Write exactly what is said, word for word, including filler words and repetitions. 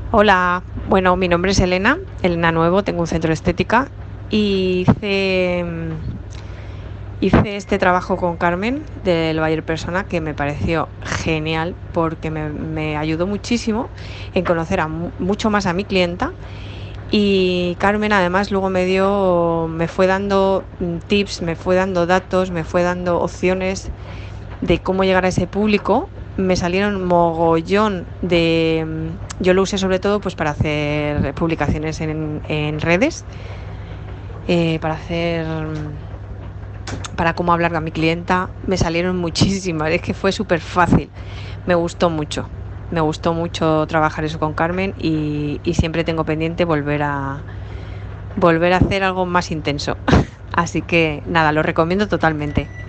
Hola, bueno, mi nombre es Elena, Elena Nuevo, tengo un centro de estética y hice, mm, hice este trabajo con Carmen del Bayer Persona que me pareció genial porque me, me ayudó muchísimo en conocer a mu- mucho más a mi clienta y Carmen además luego me dio, me fue dando mm, tips, me fue dando datos, me fue dando opciones de cómo llegar a ese público. Me salieron mogollón de... mm, Yo lo usé sobre todo pues para hacer publicaciones en, en redes, eh, para hacer... mm, para cómo hablar a mi clienta. Me salieron muchísimas, es que fue súper fácil. Me gustó mucho. Me gustó mucho trabajar eso con Carmen y, y siempre tengo pendiente volver a, volver a hacer algo más intenso. Así que nada, lo recomiendo totalmente.